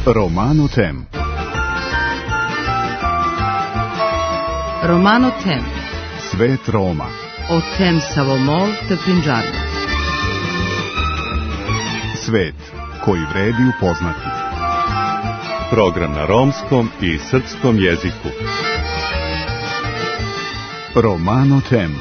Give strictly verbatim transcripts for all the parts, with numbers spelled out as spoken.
Romano Tem. Romano Tem. Svet Roma. O tem Savomol te Punjabi. Svet koji vredi upoznati. Program na romskom i srpskom jeziku. Romano Tem.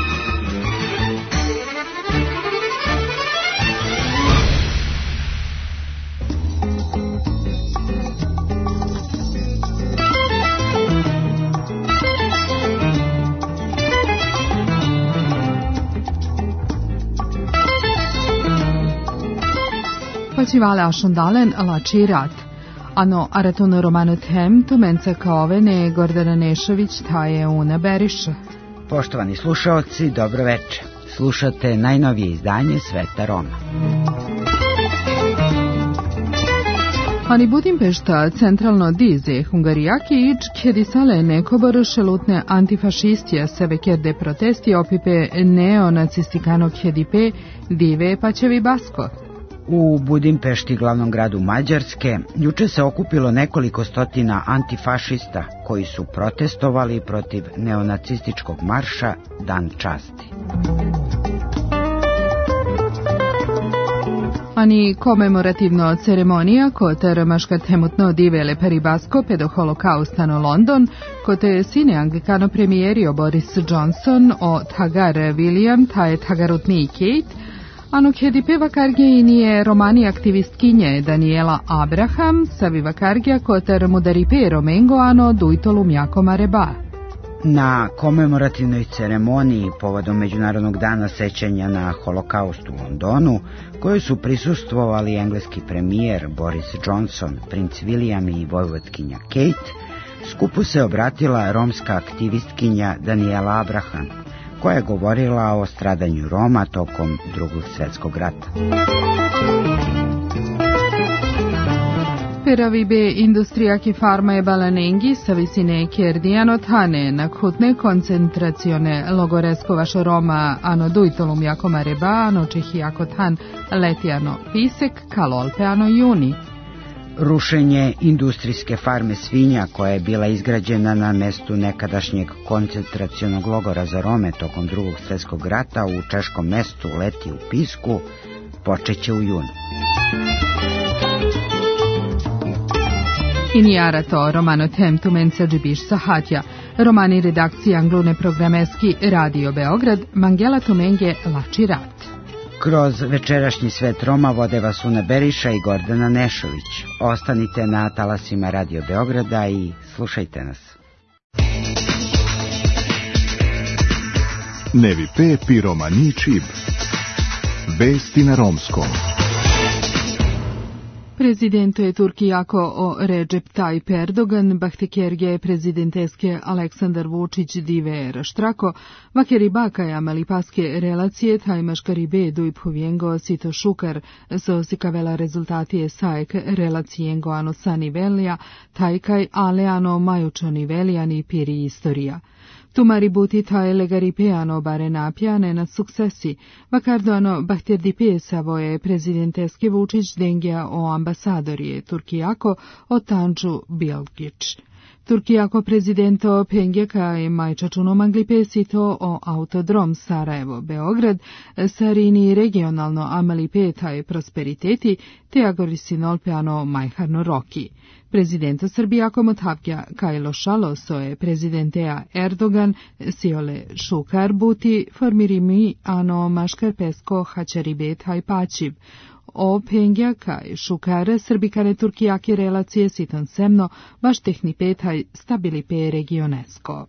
Facivale Ascondalen la Cirat. Ano Aratono Romano Tem, Tumenca Kaovene, Gordana Nešović, Taje Una Beriša. Poštovani slušaoci, dobro večer. Slušate najnovije izdanje Sveta Roma. Ani Budimpešta centralno dize Hungarijaki ič kjedisale nekobor šelutne antifašistija sebe kjerde protesti opipe neonacistikano kjedipe dive pačevi basko. U Budimpešti, glavnom gradu Mađarske, juče se okupilo nekoliko stotina antifašista koji su protestovali protiv neonacističkog marša Dan časti. Ani komemorativno ceremonija kote maška temutno divele peribasko pedo holokaustano London, kote sine anglikano premijerio Boris Johnson o tagar William, taje tagarutni Kate, ano kjedipe vakarge i nije romani aktivistkinje Daniela Abraham, savi vakargja koter mudaripe romengo ano dujtolum jako mareba. Na komemorativnoj ceremoniji povodom Međunarodnog dana sećanja na holokaust u Londonu, kojoj su prisustvovali engleski premijer Boris Johnson, princ William i vojvodkinja Kate, skupu se obratila romska aktivistkinja Daniela Abraham, koja je govorila o stradanju Roma tokom Drugog svjetskog rata. Peravibe industrijaki farmaje balanengi sa visine kjerdijano tane na kutne koncentracione logoreskovašo Roma ano dujtolum jako mareba ano čehi jako tan letijano pisek kalolpe ano juni. Rušenje industrijske farme svinja koja je bila izgrađena na mestu nekadašnjeg koncentracionog logora za Rome tokom Drugog svjetskog rata u češkom mestu Leti u Pisku počeće u junu. Inijarato Romano Tem Tumenca Džibiš Sahatja, romani redakcije Anglune programeski Radio Beograd, Mangela Tumenge Lači Rat. Kroz večerašnji Svet Roma vode vas Una Beriša i Gordana Nešović. Ostanite na talasima Radio Beograda i slušajte nas. Nevi pe pi romani čib. Vesti na romskom. Prezidento je Turkijako o Recep Tayyip Erdogan, bahtekerge prezidenteske Aleksandar Vučić dive raštrako, vakeri bakaja malipaske relacije tajmaškari bedu i povjengo sito šukar, so si kavela rezultatije saek relacijengo ano sani velija, tajkaj aleano majučani velijani piri istorija. Tumari buti taje legaripeano bare napjane na suksesi, vakardoano bahterdipe savoje prezidenteske Vučić dengja o ambasadorije Turkijako o Tanđu Bilgić. Turkijako prezidento Pengjaka i majčačuno manglipe sito o autodrom Sarajevo-Beograd, sarini regionalno amalipe taj prosperiteti, te agorisinolpeano majharno roki. Prezidenta Srbijako motavkja Kajlo Šalo soje prezidentea Erdogan siole šukar buti formirimi ano maškar pesko hačaribe taj pačiv. O pengja kaj šukare srbikane Turkijake relacije sitan semno baš tehni petaj stabilipe regionesko.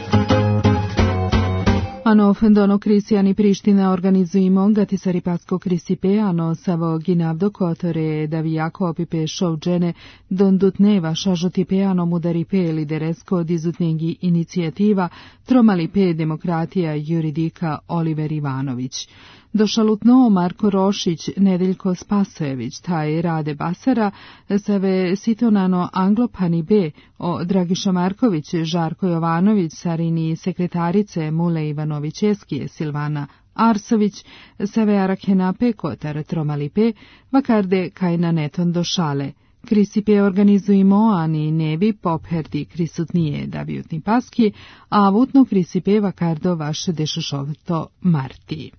Ano fendono Krisijani Priština organizujemo gatisaripatsko krisipe, ano savo ginavdo kotore da vijako opipe šovđene dondutneva šažotipe ano mudaripe lideresko dizutnjengi inicijativa tromalipe demokratija juridika Oliver Ivanović. Došalutno Marko Rošić, Nedeljko Spasojević, taj Rade Basara, save sitonano Anglopani B, o Dragiša Marković, Žarko Jovanović, sarini sekretarice Mule Ivanović-Eskije, Silvana Arsović, save Arakena P, Kotar Tromali P, vakarde kaj na neton došale. Krisipe organizujemo ani nebi popherdi krisutnije davjutni paski, a vutno krisipe vakardo vaše dešušovto marti.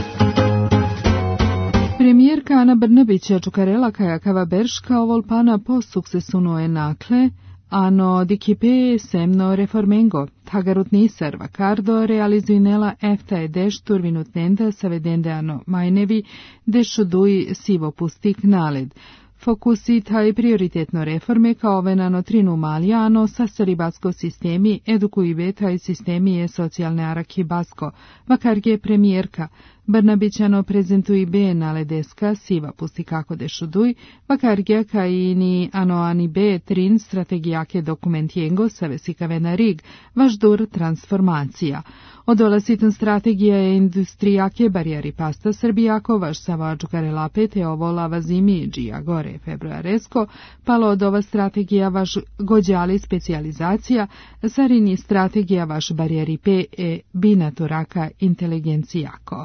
Premijerka Ana Brnabića Čukarela kajakava Berška ovolpana po suksesuno enakle, ano dikipe semno reformengo, tagarut nisar vakardo realizujnela efta e deš turvinutnenda savedende ano majnevi dešuduj sivo pustik naled. Fokusi taj prioritetno reforme kao venano trinu malijano sa saribatsko sistemi edukujive taj sistemi je socijalne araki basko, vakar je premijerka. Brnabićano prezentuji be naledeska siva pusti kako dešuduj, vakar je ka i ni ano ani be trin strategijake dokumentijengo sa vesikavena rig, vaš dur transformacija. Odolasitan strategija je industrijake barijari pasta Srbijako, vaš sava Čukarelape te ovo lava zimi džija gore februaresko, palo od ova strategija vaš gođali specijalizacija, sarini strategija vaš barijari pe e binaturaka inteligencijako.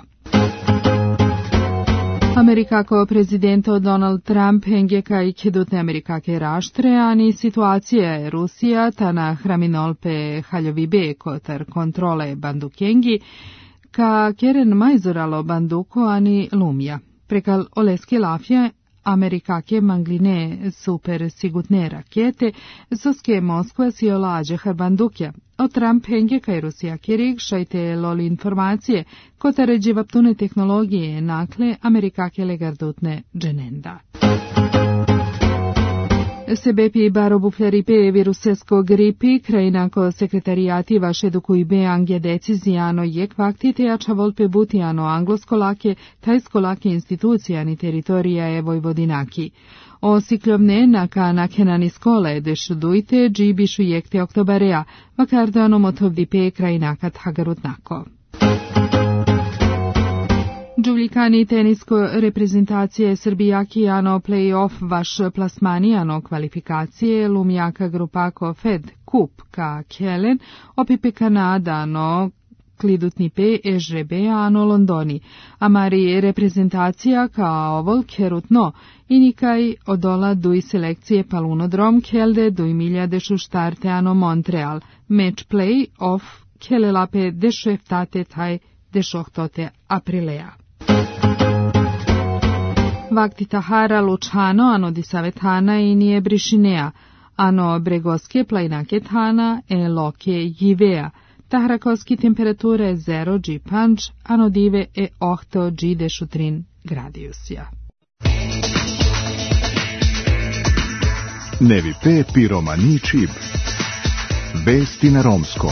Amerikako prezidento Donald Trump hengeka i kedutne Amerikake raštre, ani situacija je Rusija, ta na hraminolpe haljovibe kotar kontrole bandukengi, ka keren majzoralo banduko ani lumja. Prekal oleske lafje, Amerikake mangline super sigutne rakete, soske Moskva si olađe harbandukja. O Trump hengeka i Rusija kirig šajte loli informacije, kota ređivaptune tehnologije nakle Amerikake legardutne dženenda. Sebepi barobufljari pe virusesko gripi, krajinako sekretarijati vaše edukujbe angje decizijano jek vaktite jača volpe butijano angloskolake, tajskolake institucijani teritorija je Vojvodinaki. O sikljovne naka nakenani skole dešudujte džibišu jekte oktobarea, vakardano motovdi pe krajinakat hagarutnako. Džuvljikani tenisko reprezentacije Srbijaki ano play-off vaš plasmani ano kvalifikacije lumjaka grupako Fed Kup ka Kelen opipe Kanada ano klidutni pe ežrebe ano Londoni, amari reprezentacija kao ovol kerutno inikaj odola duj selekcije palunodrom kelde duj milja dešu štarte ano Montreal, match play-off kelelape dešeftate taj dešohtote aprilea. Vakti Tahara Lučano, ano disavetana i nije brišinea, ano bregoske plajnake tana e loke jivea, tahrakoski temperature zero dži panč, ano dive e ohto dži dešutrin gradiusja. Nevi pe piromani čib. Vesti na romskom.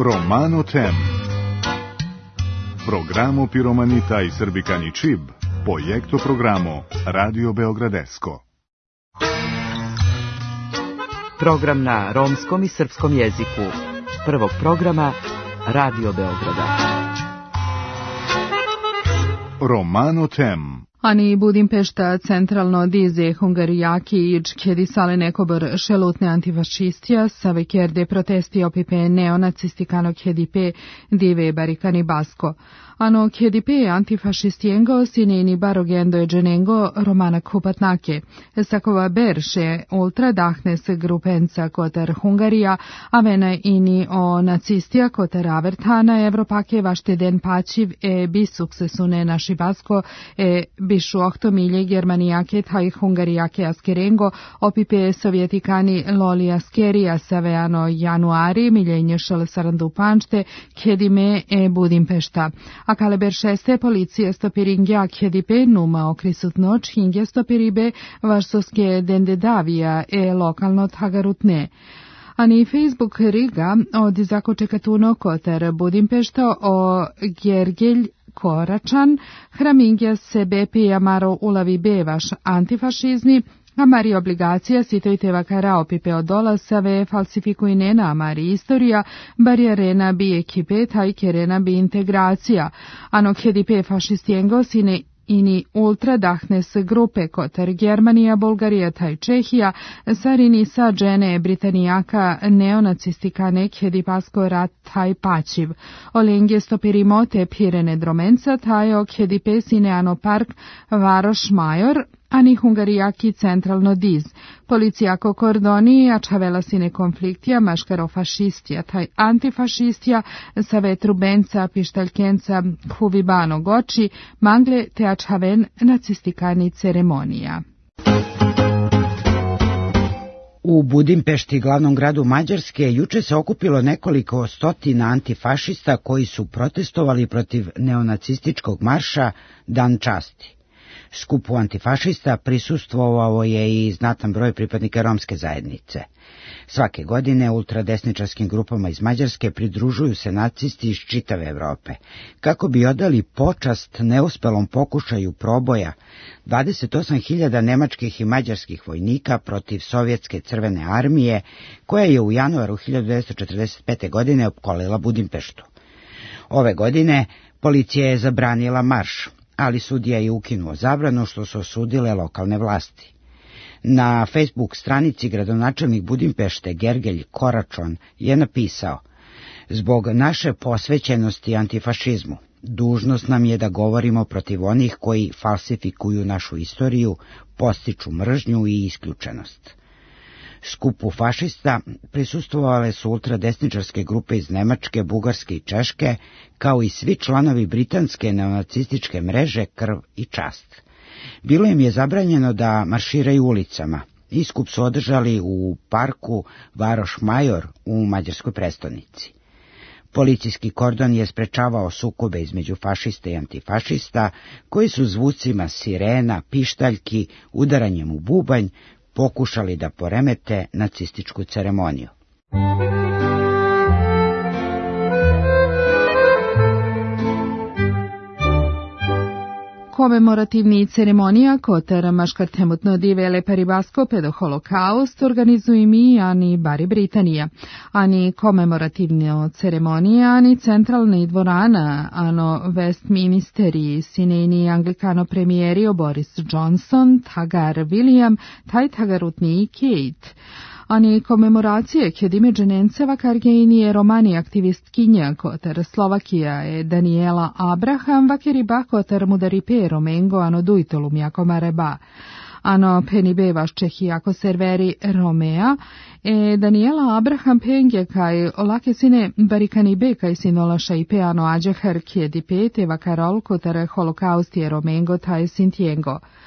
Romano Tem. Programo Piromanita i Srbikani Čib, projekto programo Radio Beogradesko. Program na romskom i srpskom jeziku. Prvog programa Radio Beograda. Romano Tem. Ani Budimpešta centralno dize Hungarijaki ič kjedi sale nekobor šelutne antifašistija, save kjerde protesti opipe neonacistikano kjedipe dive barikani basko. Ano kjedipe antifašistijengo sineni barogendo e dženengo romana kupatnake. Sakova berše ultra dahnes grupenca kotar Hungarija, avena ini o nacistija kotar avertana Evropake vašte den pačiv e bisuksesune naši basko e bišu ohto milje germanijake taj Hungarijake askerengo opipe sovjetikani loli askerija saveano januari miljenje šal sarandu panšte kjedime e Budimpešta. A kaleber šeste policije stopiringja kjedipe numa okrisut noć hingje stopiribe varsoske dendedavija e lokalno tagarutne. Ani Facebook Riga od zakočekatuno kotar Budimpešta o Gergelj Koračan, hramingja sebe pijamaro ulavi bevaš antifašizni, a mari obligacija sitojte vakara opipe od dolasave falsifikujne na mari istorija, barijarena bi ekipe, taj kerena bi integracija. Ano kjedipe fašistijengo sine ini ultra dahnes grupe kotar Germanija, Bulgarija taj Čehija, sarini sa džene Britanijaka neonacistikane kjedipasko rat taj pačiv. Olengje stopirimote pirene dromenca tajo kjedipe sine ano park Varoš Major, ani Hungarijaki centralno diz. Policijako kordoni ačavela sine konfliktija maškaro fašistija, taj antifašistija sa vetrubenca, pištaljkenca, huvibano goči, mangle te ačaven nacistikani ceremonija. U Budimpešti, glavnom gradu Mađarske, juče se okupilo nekoliko stotina antifašista koji su protestovali protiv neonacističkog marša Dan časti. Skupu antifašista prisustvovao je i znatan broj pripadnika romske zajednice. Svake godine ultradesničarskim grupama iz Mađarske pridružuju se nacisti iz čitave Evrope, kako bi odali počast neuspelom pokušaju proboja dvadeset osam hiljada nemačkih i mađarskih vojnika protiv sovjetske crvene armije, koja je u januaru hiljadu devetsto četrdeset pete. godine opkolila Budimpeštu. Ove godine policija je zabranila marš, ali sudija je ukinuo zabranu, što su osudile lokalne vlasti. Na Facebook stranici gradonačelnik Budimpešte Gergelj Koračon je napisao: zbog naše posvećenosti antifašizmu, dužnost nam je da govorimo protiv onih koji falsifikuju našu istoriju, podstiču mržnju i isključenost. Skupu fašista prisustvovale su ultradesničarske grupe iz Nemačke, Bugarske i Češke, kao i svi članovi britanske neonacističke mreže Krv i čast. Bilo im je zabranjeno da marširaju ulicama. Iskup su održali u parku Varoš Major u mađarskoj prestonici. Policijski kordon je sprečavao sukobe između fašista i antifašista, koji su zvucima sirena, pištaljki, udaranjem u bubanj pokušali da poremete nacističku ceremoniju. Komemorativni ceremonija kotar maškartemutno divele paribasko pedo holokaust organizuju mi ani bari Britanija. Ani komemorativno ceremonija, ani centralni dvorana, ano Westminsteri, sineni anglikano premijerio Boris Johnson, tagar William, taj tagarutni Kate. Ani komemoracije kjedime dženenceva kargejnije romani aktivistkinja kotar Slovakija je Daniela Abraham vakeriba kotar mudaripe romengo ano dujtolum jako mareba. Ano penibevaš čehijako serveri Romea e Daniela Abraham penge kaj olake sine barikanibe kaj sinolaša i peano ađahar kjedipe te vakarol kotar holokaust je romengo taj sintiengo.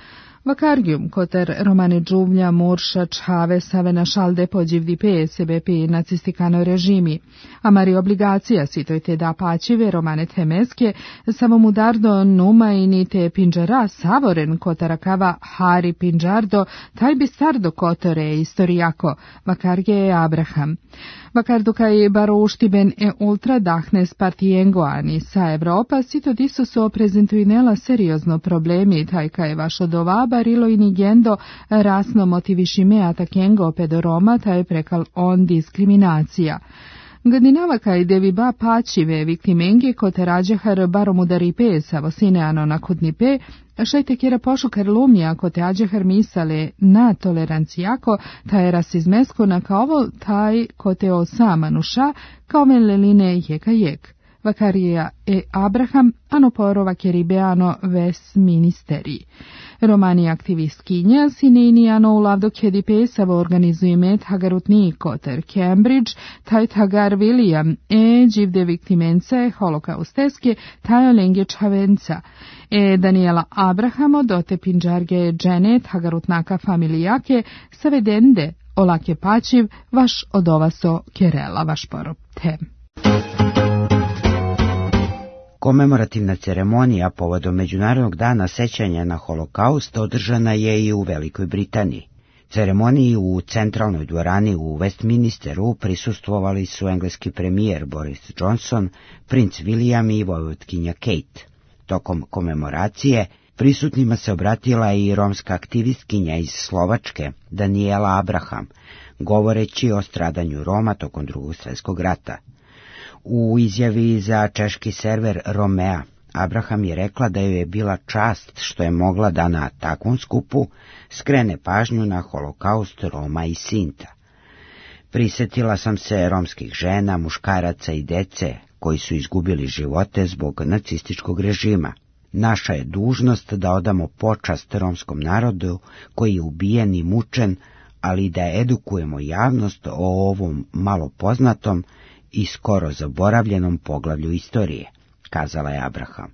Vakargium, koter romane džuvlja, murša, čhave, savena šalde, pođivdi pe, sebe pi nacistikano režimi. A mari obligacija sitojte da pačive romane temeske, savomudardo numa i nite pinđara, savoren kotarakava hari pinđardo, taj bistardo kotore istorijako, Vakarge Abraham. Vakardo kaj barouštiben e ultra dahnes partijengoani sa Evropa, sito disu so prezentuinela seriozno problemi, taj kaj vašo dova barilo i nigendo rasno motivišime atakengo pedoroma, taj prekal on diskriminacija. Gadinava kaj devi ba pačive viktimenge kote rađehar baromudari pe savo sineano nakudni pe, šajte kjera pošukar lumnja kote ađehar misale na tolerancijako, taj rasizmesko na kao taj kote o samanuša, kao meleline jeka jek. Vakarija e Abraham, ano porova kjeribeano ves ministeri. Romani aktivistkinja sinejnijano u lavdo kjedi pesavo organizuje met hagarutni koter Cambridge, taj hagar William e dživde viktimence holokausteske taj olenge čavenca. E Daniela Abrahamo dote pinđarge dženet hagarutnaka familijake savedende olake pačiv vaš odovaso kjerela vaš poropte. Komemorativna ceremonija povodom Međunarodnog dana sećanja na holokaust održana je i u Velikoj Britaniji. Ceremoniji u centralnoj dvorani u Westminsteru prisustvovali su engleski premijer Boris Johnson, princ William i vojvodkinja Kate. Tokom komemoracije prisutnima se obratila i romska aktivistkinja iz Slovačke, Daniela Abraham, govoreći o stradanju Roma tokom Drugog svjetskog rata. U izjavi za češki server Romea, Abraham je rekla da joj je bila čast što je mogla da na takvom skupu skrene pažnju na holokaust Roma i Sinta. Prisetila sam se romskih žena, muškaraca i dece koji su izgubili živote zbog nacističkog režima. Naša je dužnost da odamo počast romskom narodu koji je ubijen i mučen, ali da edukujemo javnost o ovom malo poznatom i skoro zaboravljenom poglavlju istorije, kazala je Abraham.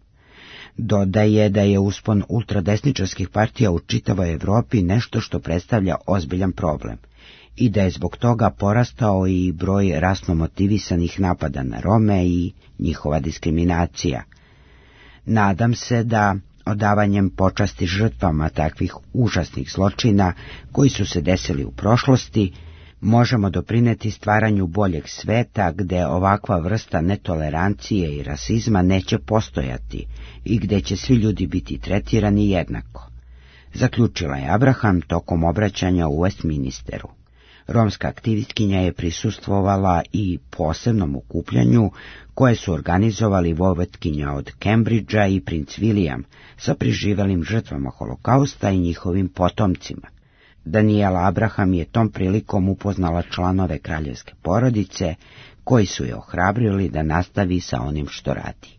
Dodaje da je uspon ultradesničarskih partija u čitavoj Evropi nešto što predstavlja ozbiljan problem i da je zbog toga porastao i broj rasno motivisanih napada na Rome i njihova diskriminacija. Nadam se da odavanjem počasti žrtvama takvih užasnih zločina koji su se desili u prošlosti, možemo doprineti stvaranju boljeg sveta gde ovakva vrsta netolerancije i rasizma neće postojati i gde će svi ljudi biti tretirani jednako, zaključila je Abraham tokom obraćanja u Westminsteru. Romska aktivistkinja je prisustvovala i posebnom okupljanju koje su organizovali vojvodkinja od Cambridgea i princ William sa preživelim žrtvama holokausta i njihovim potomcima. Daniela Abraham je tom prilikom upoznala članove kraljevske porodice, koji su je ohrabrili da nastavi sa onim što radi.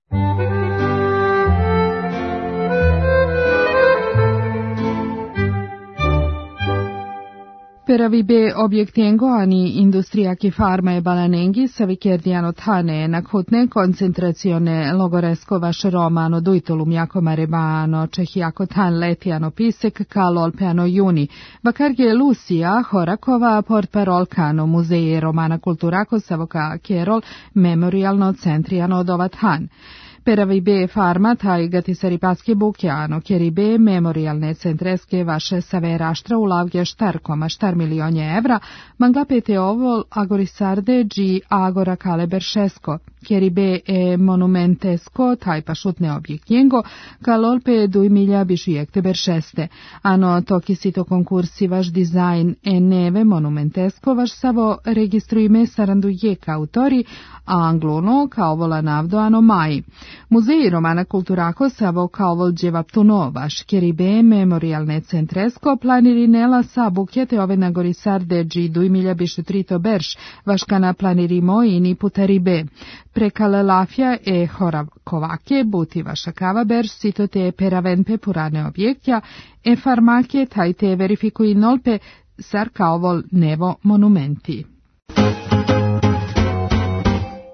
Per avibe obiectengo ani industria che farma e balanenghi savicherdiano tane nakutne koncentracione logoresko vaš romano duitolum jako marebano čehijako tan letiano pisek kalo olpeano juni vakarge Lucia Horakova portparolkano muzeje romana kulturako savoka Kerol memorialno centriano dovatan. Per avibe farma taj gatisaripaske bukjano, kjeribe memorialne centreske vaše save raštra ulavge štar koma štar milionje evra, manglapete ovo agorisarde gi agora kale beršesko, kjeribe e monumentesko taj pašutne objektjengo, kalolpe duj milja bišujekte beršeste, ano toki sito konkursi vaš dizajn e neve monumentesko vaš savo registrujme sarandujeka autori, a angluno kao vola navdo ano maji. Muzej romana kulturako savo kao volđevaptuno vaš kjeribe memorialne centresko planirinela sa bukjete ove nagorisarde gi duj milja bišu trito berš vaškana planirimo i ni putaribe. Prekale lafja e horakovake buti vaša kava berš sitote peravenpe purane objektja e farmake tajte verifikuj nolpe sar kao vol nevo monumenti.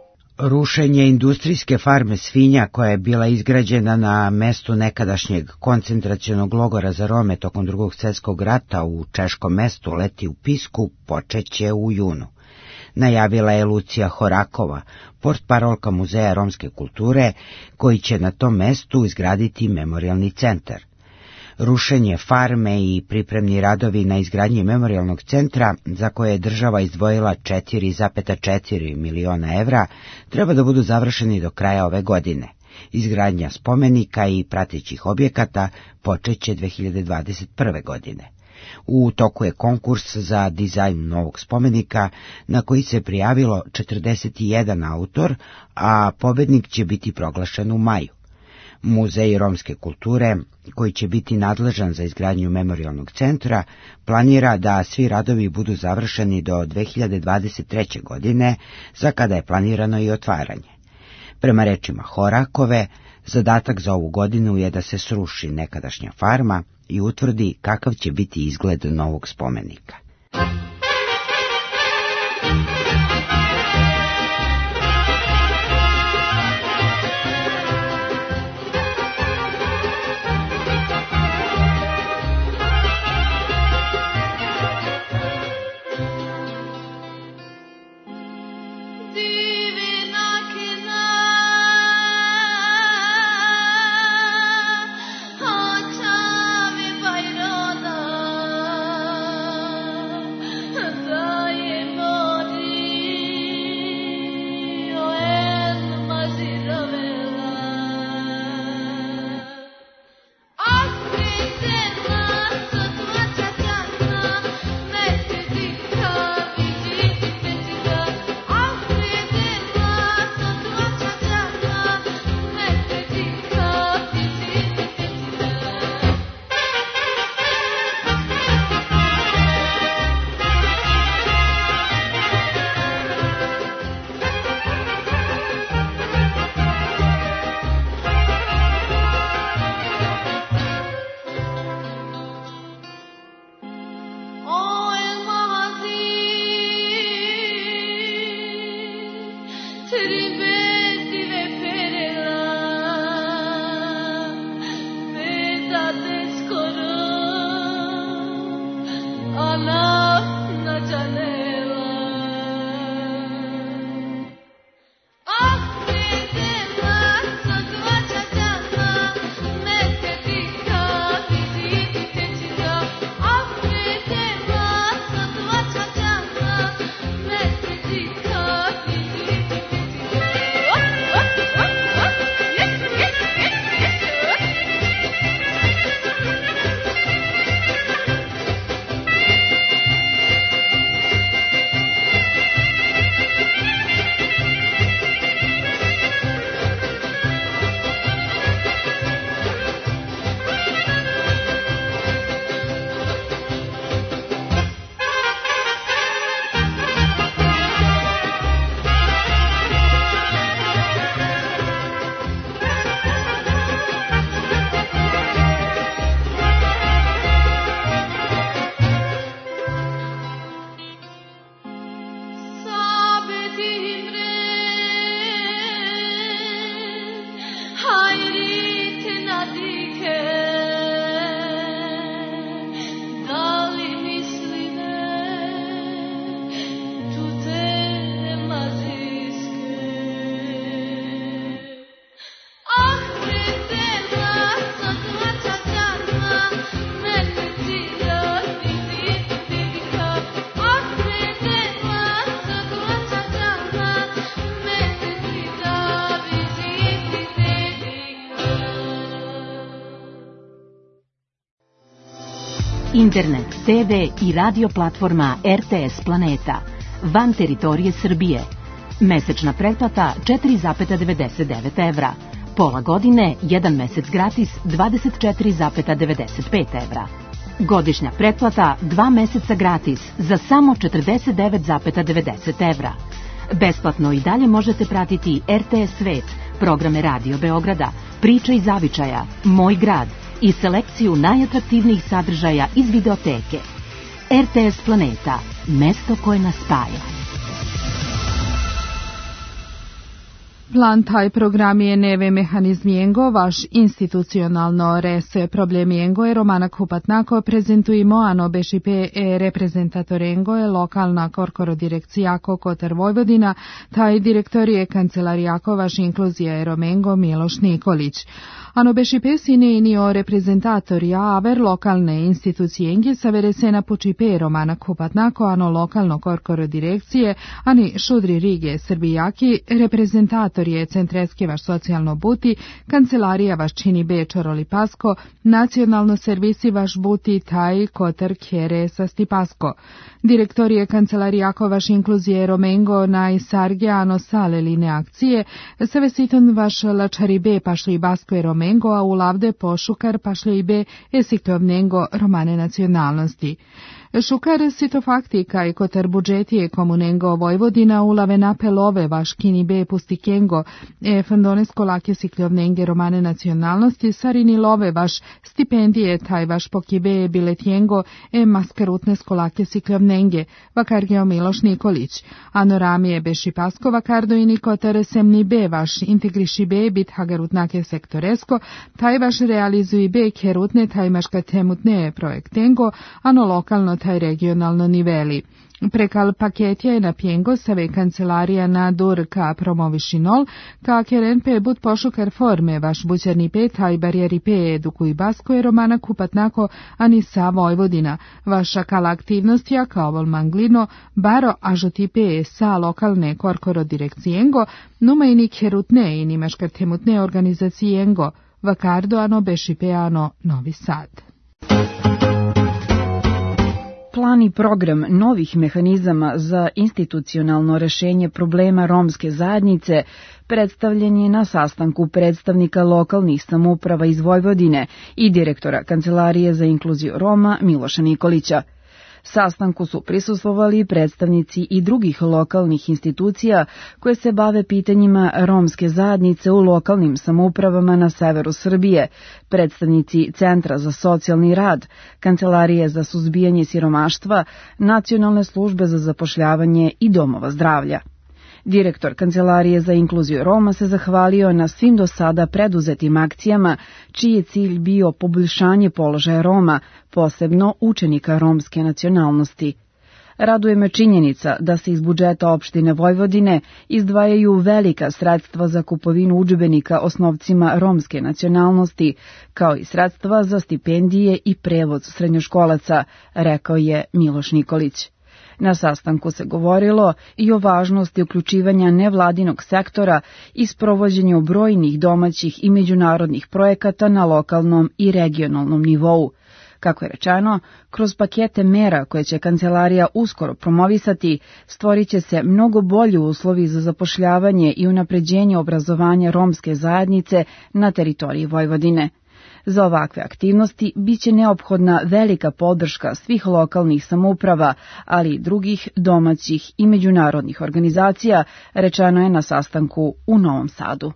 Rušenje industrijske farme svinja koja je bila izgrađena na mestu nekadašnjeg koncentracionog logora za Rome tokom drugog svjetskog rata u češkom mestu Leti u Pisku počeće u junu. Najavila je Lucija Horakova, portparolka Muzeja romske kulture, koji će na tom mestu izgraditi memorijalni centar. Rušenje farme i pripremni radovi na izgradnji memorijalnog centra, za koje je država izdvojila četiri zarez četiri miliona evra, treba da budu završeni do kraja ove godine. Izgradnja spomenika i pratećih objekata počeće dve hiljade dvadeset prve. godine. U toku je konkurs za dizajn novog spomenika, na koji se prijavilo četrdeset jedan autor, a pobednik će biti proglašen u maju. Muzej romske kulture, koji će biti nadležan za izgradnju memorijalnog centra, planira da svi radovi budu završeni do dve hiljade dvadeset treće. godine, za kada je planirano i otvaranje. Prema rečima Horakove, zadatak za ovu godinu je da se sruši nekadašnja farma i utvrdi kakav će biti izgled novog spomenika. Internet, te ve i radio platforma er te es Planeta, van teritorije Srbije. Mesečna pretplata četiri zarez devedeset devet evra. Pola godine, jedan mesec gratis, dvadeset četiri zarez devedeset pet evra. Godišnja pretplata, dva meseca gratis, za samo četrdeset devet zarez devedeset evra. Besplatno i dalje možete pratiti er te es Svet, programe Radio Beograda, Priča iz zavičaja, Moj grad i selekciju najatraktivnijih sadržaja iz videoteke. er te es Planeta, mesto koje nas spaja. Plan taj program je neve mehanizmijengo, vaš institucionalno rese problemijengo je Romana Kupatnako prezentujemo ano bešipe e reprezentatorengo je lokalna korkoro direkcijako Kotar Vojvodina, taj direktor je kancelarijako vaš inkluzija je Romengo Miloš Nikolić. Ano bešipe sine inio reprezentatorija aver lokalne institucijengi savere sena počipe Romana Kupatnako ano lokalno korkoro direkcije, ani šudri Rige Srbijaki, reprezentator je Centreski vaš socijalno buti, kancelarija vaš čini be Čoroli Pasko, nacionalno servisi vaš buti taj Kotar Kjere sa Stipasko. Direktor je kancelarijako vaš inkluzije Romengo na Isargiano sale line akcije, savesiton vaš lačari be pašli Basko je Romengo, a u lavde pošukar pašli be esiktovnengo romane nacionalnosti. Šukar sitofaktika i Kotar budžetije komunengo Vojvodina ulave napelove vaš kini be pustikengo e fandonesko lake sikljovnenge romane nacionalnosti sarini love vaš stipendije taj vaš pokibe biletjengo e maskarutnesko lake sikljovnenge vakargeo Miloš Nikolić. Anoramije beši pasko vakardo i Kotar semni be vaš integriši be bit hagarutnake sektoresko taj vaš realizuji be kerutne taj maška temutne projektengo ano lokalno taj regionalno niveli. Prekal paketja je na pjengo save kancelarija na dur ka promovišinol, ka keren pe bud pošukar forme vaš bućarni pe taj barijeri pe edukuj Basko je Romana Kupatnako ani sa Vojvodina. Vaša kala aktivnostja kao vol manglino baro ažoti pe sa lokalne korkoro direkcijengo, numa i nikherutne i nimaškar temutne organizacijengo, vakardo ano bešipe ano Novi Sad. Plan i program novih mehanizama za institucionalno rešenje problema romske zajednice predstavljen je na sastanku predstavnika lokalnih samouprava iz Vojvodine i direktora Kancelarije za inkluziju Roma Miloša Nikolića. Sastanku su prisustvovali predstavnici i drugih lokalnih institucija koje se bave pitanjima romske zajednice u lokalnim samoupravama na severu Srbije, predstavnici Centra za socijalni rad, Kancelarije za suzbijanje siromaštva, Nacionalne službe za zapošljavanje i domova zdravlja. Direktor Kancelarije za inkluziju Roma se zahvalio na svim do sada preduzetim akcijama, čiji je cilj bio poboljšanje položaja Roma, posebno učenika romske nacionalnosti. Raduje me činjenica da se iz budžeta opštine Vojvodine izdvajaju velika sredstva za kupovinu udžbenika osnovcima romske nacionalnosti, kao i sredstva za stipendije i prevoz srednjoškolaca, rekao je Miloš Nikolić. Na sastanku se govorilo i o važnosti uključivanja nevladinog sektora i sprovođenju brojnih domaćih i međunarodnih projekata na lokalnom i regionalnom nivou. Kako je rečeno, kroz pakete mera koje će kancelarija uskoro promovisati, stvorit će se mnogo bolji uslovi za zapošljavanje i unapređenje obrazovanja romske zajednice na teritoriji Vojvodine. Za ovakve aktivnosti biće neophodna velika podrška svih lokalnih samouprava, ali i drugih domaćih i međunarodnih organizacija, rečeno je na sastanku u Novom Sadu.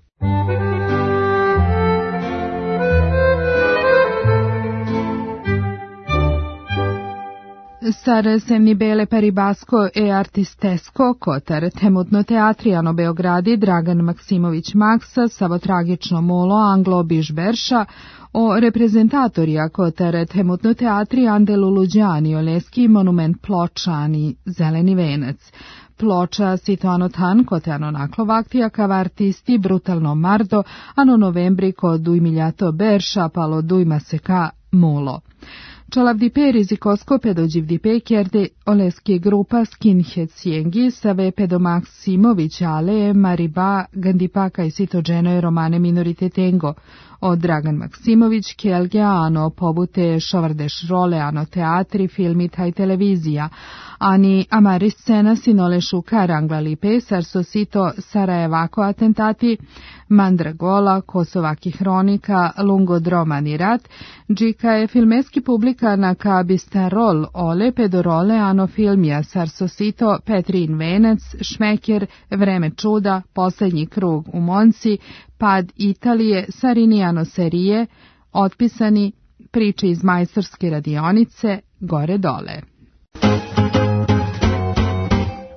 Sar semni bele paribasko e artistesko Kotar temutno teatrijano Beogradi Dragan Maksimović Maksa savo tragično molo Anglo Bižberša o reprezentatorija Kotar temutno teatri Andelu Luđani Oleski monument pločani Zeleni venac. Ploča situano tan kote ano naklovaktija kava artisti brutalno mardo ano novembri ko dujmiljato Berša palo dujma seka mulo. Čalavdipe rizikosko pedođivdipe kjerde oleske grupa skinhead sjengi save pedomaksimović ale mariba gandipaka i sitođeno romane minoritetengo. Od Dragan Maksimović kelge ano pobute šovardeš role ano teatri, filmi taj televizija. Ani amari scena sinole šuka ranglali pesar so sito Sarajevako atentati, Mandragola, Kosovaki hronika, Lungodromani rat, džika je filmeski publika na kabista rol ole pedorole ano filmija sar so sito Petrin venac, Šmeker, Vreme čuda, Posljednji krug u Monci, Pad Italije, Sarinijano serije, Otpisani, Priče iz majstorske radionice, Gore dole.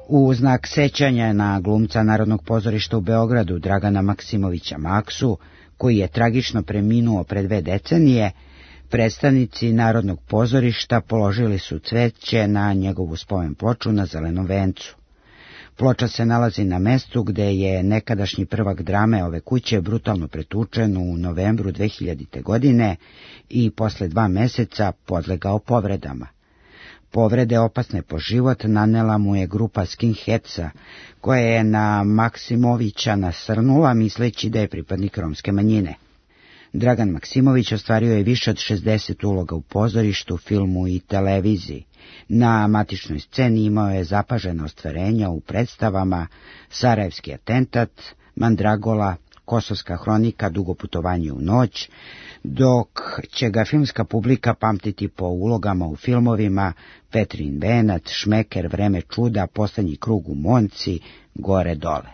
U znak sećanja na glumca Narodnog pozorišta u Beogradu Dragana Maksimovića Maksu, koji je tragično preminuo pre dve decenije, predstavnici Narodnog pozorišta položili su cveće na njegovu spomen ploču na Zelenom vencu. Ploča se nalazi na mestu gde je nekadašnji prvak drame ove kuće brutalno pretučen u novembru dve hiljadite. godine i posle dva meseca podlegao povredama. Povrede opasne po život nanela mu je grupa skinheadsa, koja je na Maksimovića nasrnula misleći da je pripadnik romske manjine. Dragan Maksimović ostvario je više od šezdeset uloga u pozorištu, filmu i televiziji. Na matičnoj sceni imao je zapažena ostvarenja u predstavama Sarajevski atentat, Mandragola, Kosovska hronika, Dugo putovanje u noć, dok će ga filmska publika pamtiti po ulogama u filmovima Petrin venac, Šmeker, Vreme čuda, Poslednji krug u Monci, Gore dole.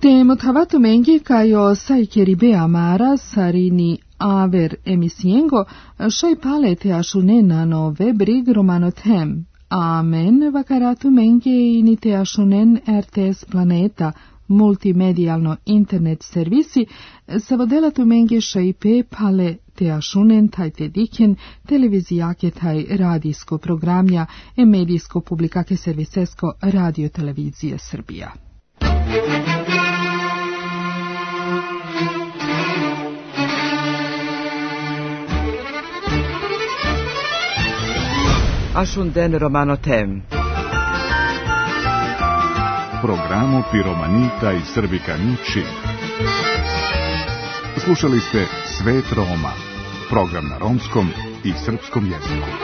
Te motivato menge kajo saikeribe amara sarini aver emisiengo shai palete ashunen no webrig romano them. Amen vakaratu menge inite ashunen R T S Planeta multimedijalno internet servisi savodelatu menge šaipe pale te ašunen taj te diken televizijake taj radijsko programja e medijsko publikake servisesko radio televizije Srbija. Ashunden romano tem. Programo Piromanita i Srbika Ničib. Slušali ste Svet Roma, program na romskom i srpskom jeziku.